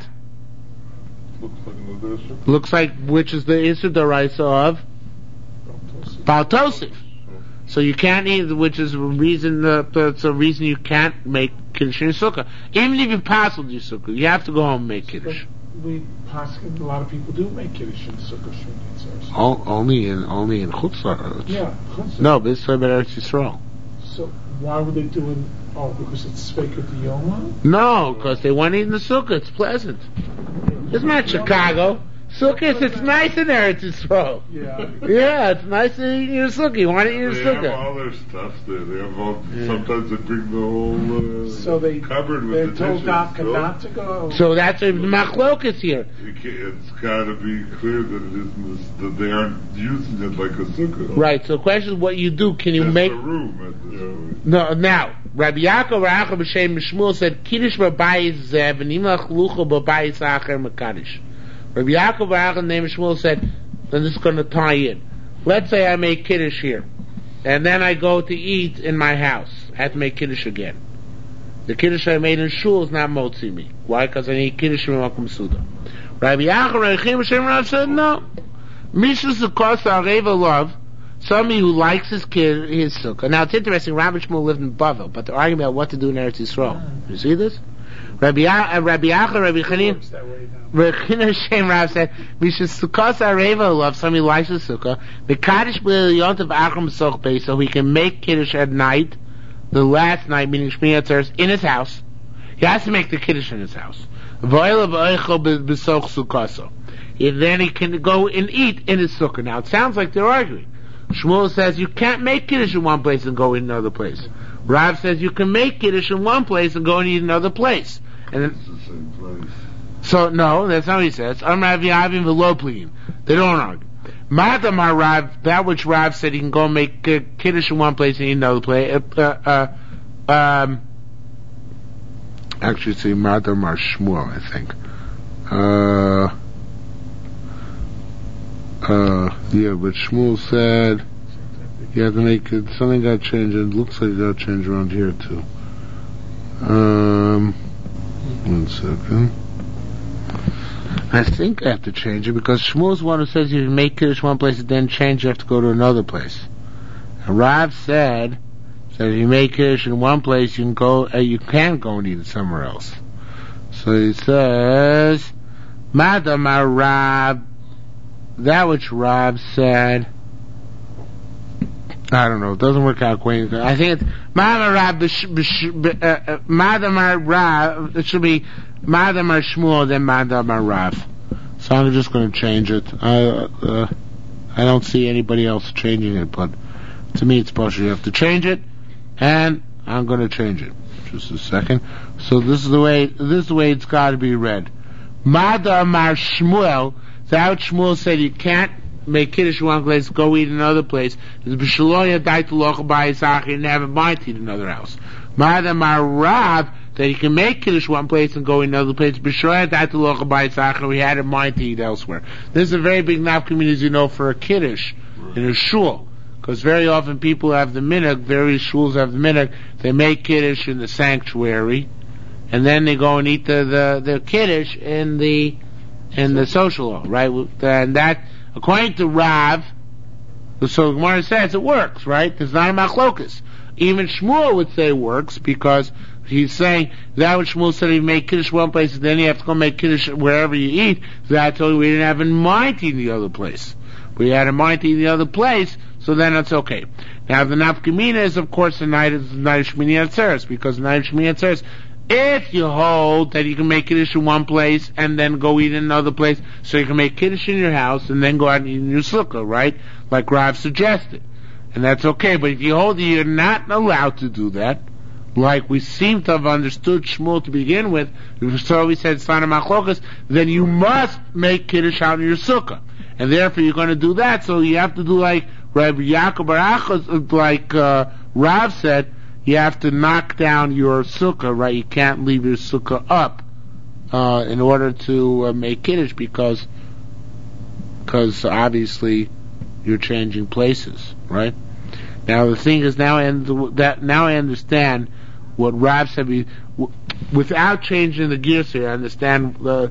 Looks like which is the Isur D'Oraisa of Baal Tosif. So you can't eat, which is a reason. It's a reason you can't make kiddush in your sukkah. Even if you pass with your sukkah, you have to go home and make kiddush. A lot of people do make kiddush in sukkah. Only in Chutz La'aretz. Yeah, Chutz. No, but it's for Eretz Yisrael. So why were they doing? Oh, because it's Sveikat Yoma? No, because they want to eat in the sukkah. It's pleasant. It's not Chicago. Sukkahs, it's nice in Eretz Yisrael. Yeah, it's nice to eat in your sukkah. You want to eat in your sukkah. They have all their stuff there. They have all. Sometimes they bring the whole so they cupboard with they're the told dishes. not to go. So that's a machlokas here. It's got to be clear that it isn't that they aren't using it like a sukkah. Right. So the question is, what you do? Can you Just make a room at the No. Now, Rabbi Yaakov Rachel b'Shem Shmuel said, "Kiddush b'bayis zev v'nimach lucha b'bayis acher mekadosh." Rabbi Yaakov Rachel named Shmuel said, and this is going to tie in. Let's say I make kiddush here, and then I go to eat in my house. I have to make kiddush again. The kiddush I made in shul is not motzi me. Why? Because I need kiddush in Makom Suda. Rabbi Yaakov Rachel b'Shem Rav said, no. Mishus Zakos Areva Love. Somebody who likes his sukkah. Now it's interesting, Rabbi Shmuel lived in Bavel, but they're arguing about what to do in Eretz Yisrael. You see this? Rabbi Yaakov, Rabbi Chanin, Rabbi Shem Rav said, Mishas Sukkos Areva Love, somebody who likes his sukkah, the Kaddish B'Yont of Achram Soch Beis, so he can make Kiddush at night, the last night, meaning Shmini Atzeres, in his house. He has to make the Kiddush in his house. V'oil B'Oicho B'Soch Sukkoso. Then he can go and eat in his sukkah. Now it sounds like they're arguing. Shmuel says you can't make kiddush in one place and go in another place. Rav says you can make kiddush in one place and go and eat another place. And then, it's the same place. So no, that's not what he says. Rav Yavim v'Loplin. They don't argue. Madamar Rav, that which Rav said he can go and make kiddush in one place and eat another place. Actually, it's Madamar Shmuel, I think. Yeah, but Shmuel said you have to make it, something got changed, and it looks like it got changed around here too. 1 second. I think I have to change it because Shmuel's one who says you make Kiddush one place and then change, you have to go to another place. And Rav said if you make Kiddush in one place, you can't go and eat it somewhere else. So he says, Madamar Rav, that which Rav said, I don't know, it doesn't work out quite. I think it's Madamar Rav, it should be Madamar Shmuel, then Madamar Rav. So I'm just going to change it. I don't see anybody else changing it, but to me it's possible. You have to change it, and I'm going to change it. Just a second. So this is the way it's got to be read. Madamar Shmuel, that Shmuel said you can't make kiddush in one place, go eat in another place. You never mind to eat another house. Madamar Rav, that you can make kiddush one place and go in another place. We had in mind to eat elsewhere. This is a very big nafkamin, as you know, for a kiddush in a shul. Because very often people have the minhag, various shuls have the minhag, they make kiddush in the sanctuary, and then they go and eat the kiddush in the social hall, right? And that, according to Rav, so Gemara says it works, right? It's not a machlokas. Even Shmuel would say it works, because he's saying that what Shmuel said, he make kiddush one place and then you have to go make kiddush wherever you eat. That's what we didn't have in mind eating the other place. We had in mind eating the other place, so then it's okay. Now the nafkamina is, of course, the night of Shmini Atzeres, because the night of Shmini Atzeres, if you hold that you can make kiddush in one place and then go eat in another place, so you can make kiddush in your house and then go out and eat in your sukkah, right? Like Rav suggested. And that's okay, but if you hold that you're not allowed to do that, like we seem to have understood Shmuel to begin with, so we said it's not a machlokas, then you must make kiddush out in your sukkah. And therefore you're going to do that, so you have to do like Rabbi Yaakov Barachos, like Rav said, you have to knock down your sukkah, right? You can't leave your sukkah up in order to make kiddush, because obviously you're changing places, right? Now the thing is, now I understand what Rav said. Without changing the gears here, I understand what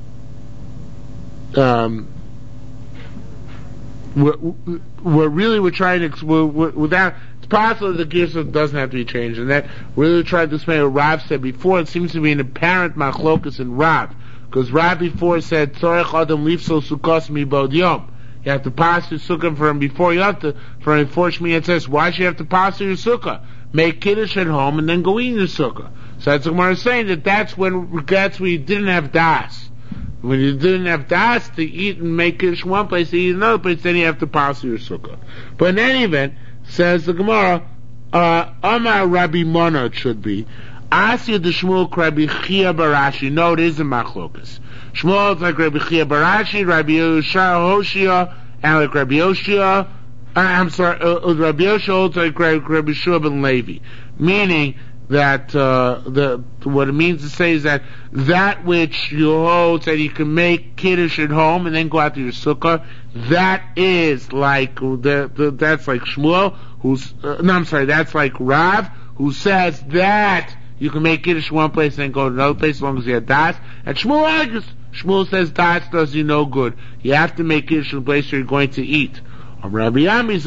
we're trying to without. It's possible the gears doesn't have to be changed, and that we're really trying to explain what Rav said before. It seems to be an apparent machlokas in Rav, because Rav before said tzorech adam lifso sukkos mibod yom. You have to pass your sukkah for him before you have to, for enforcement. It says, why should you have to pass your sukkah? Make kiddush at home and then go eat in your sukkah. So that's what Gemara is saying, that's when you didn't have das. When you didn't have das to eat and make kiddush in one place, to eat in another place, then you have to pass your sukkah. But in any event, says the Gemara, Amar Rabbi Mona, it should be, Asya de Shmuel Rabbi Chia Barashi. No, it isn't machlokas. Shmuel is like Rabbi Chia Barashi, Rabbi Yoshua Hoshia, and like Rabbi Yoshua, Rabbi Yoshua is like Rabbi Shua ben Levi. Meaning that, what it means to say is that which you hold that you can make kiddush at home and then go out to your sukkah, that is like, that's like Shmuel, that's like Rav, who says that you can make kiddush in one place and then go to another place as long as you have das. And Shmuel argues. Shmuel says das does you no good. You have to make kiddush in the place where you're going to eat. Rabbi Yami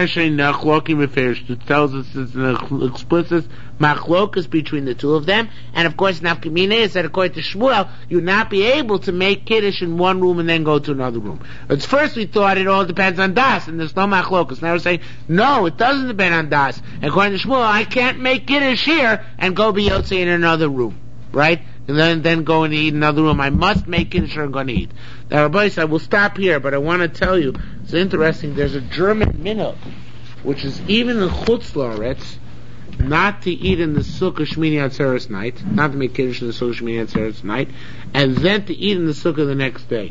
tells us it's an explicit machlokas between the two of them, and of course nafkamina is that according to Shmuel, you'd not be able to make kiddush in one room and then go to another room. But first we thought it all depends on das, and there's no machlokas. Now we're saying no, it doesn't depend on das. And according to Shmuel, I can't make kiddush here and go be yotze in another room, right? And then go and eat in another room. I must make kiddush or I'm going to eat. Now, Rabbi said, we'll stop here, but I want to tell you, it's interesting, there's a German minhag, which is even in Chutz La'aretz, not to eat in the Sukkah Shmini Atzeres night, not to make kiddush in the Sukkah Shmini Atzeres night, and then to eat in the Sukkah the next day.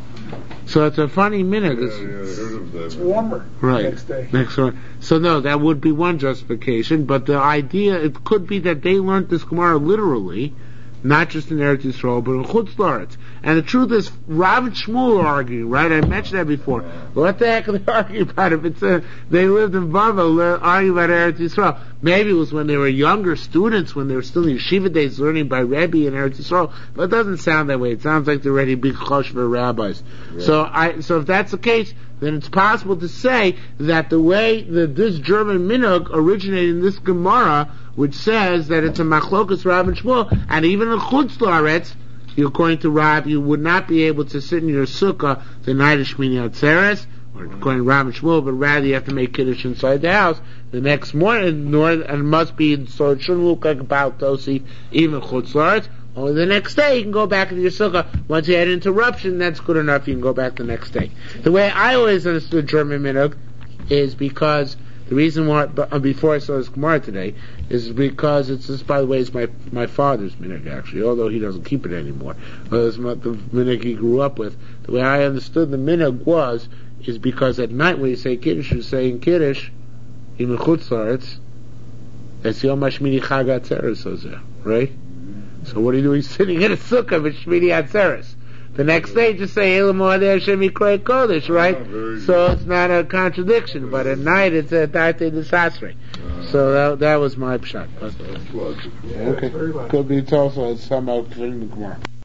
So it's a funny minhag. Yeah, I heard of that. It's warmer right. next day. Next one. So no, that would be one justification, but the idea, it could be that they learned this Gemara literally, not just in Eretz Yisrael, but in Chutz La'aretz. And the truth is, Rav and Shmuel are arguing, right? I mentioned that before. What the heck are they arguing about? If it's they lived in Bavel, arguing about Eretz Yisrael. Maybe it was when they were younger students, when they were still in yeshiva days, learning by Rebbe in Eretz Yisrael. But it doesn't sound that way. It sounds like they're already big choshver rabbis. Yeah. So if that's the case, then it's possible to say that the way that this German minhag originated in this Gemara, which says that it's a machlokas Rav and Shmuel, and even in Chutz La'aretz, according to Rav, you would not be able to sit in your sukkah the night of Shmini Atzeres, or according to Rav and Shmuel, but rather you have to make kiddush inside the house the next morning, and it must be, so it shouldn't look like a Baal Tosi, even Chutz La'aretz. Only the next day you can go back into your sukkah. Once you had an interruption, that's good enough, you can go back the next day. The way I always understood German minhag is because the reason why, before I saw this Gemara today, is because this, by the way, is my father's minhag actually, although he doesn't keep it anymore. But it's the minhag he grew up with. The way I understood the minhag is because at night when you say Kiddush, you're saying Kiddush, in Chutz La'aretz, that's Yom HaShmini Chag HaTzeres, right? So what are you doing sitting in a sukkah with Shmini Atzeres? The next day, just say Elam Moadei Hashem Yikrei Kodesh, right? So it's not a contradiction. But at night, it's a Darte Desasre. So that was my pshat. Okay, could be it's also somehow clear in the Gemara.